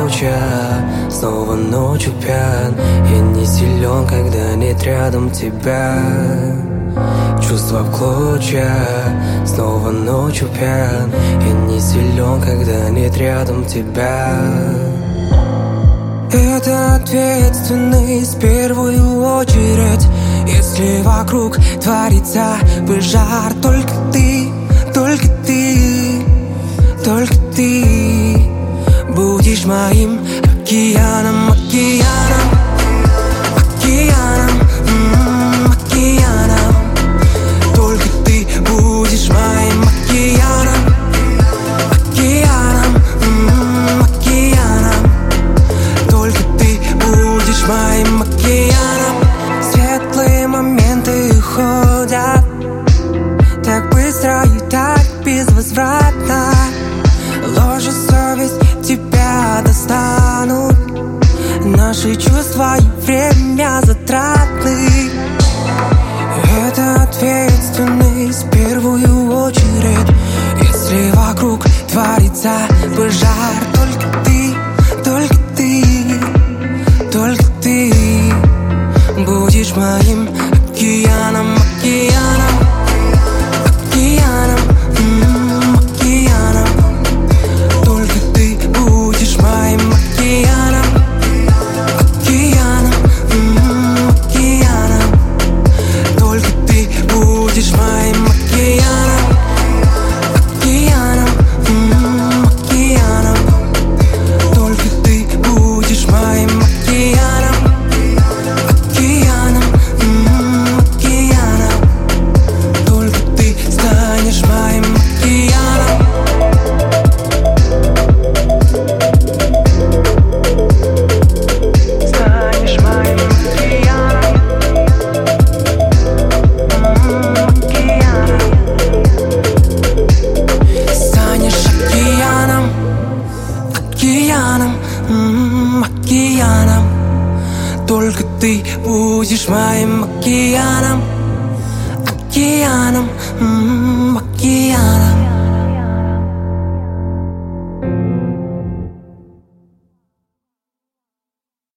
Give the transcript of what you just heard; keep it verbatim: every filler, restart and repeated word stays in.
клочья, снова ночью пьян. Я не силен, когда нет рядом тебя. Чувства в клочья, снова ночью пьян. Я не силен, когда нет рядом тебя. Это ответственность в первую очередь. Если вокруг творится пожар, только ты, только ты, только ты будешь моим океаном, океаном, океаном, м-м, океаном. Только ты будешь моим океаном, океаном, м-м, океаном. Только ты будешь моим океаном. Светлые моменты уходят так быстро и так безвозвратно. Ложь и совесть тебя достанут. Наши чувства и время затратны. Это ответственность в первую очередь. Если вокруг творится пожар, только ты, только ты, только ты будешь моим океаном, океаном, океаном, м-м, океаном. Только ты будешь моим океаном, океаном, м-м, океаном. Только ты будешь моим океаном, океаном, м-м, океаном. Только ты будешь моим океаном, океаном, м-м, океаном. Только ты станешь моим океаном. Станешь моим океаном, м-м, океаном. Станешь океаном, океаном, м-м, океаном. Только ты будешь моим океаном, океаном, м-м.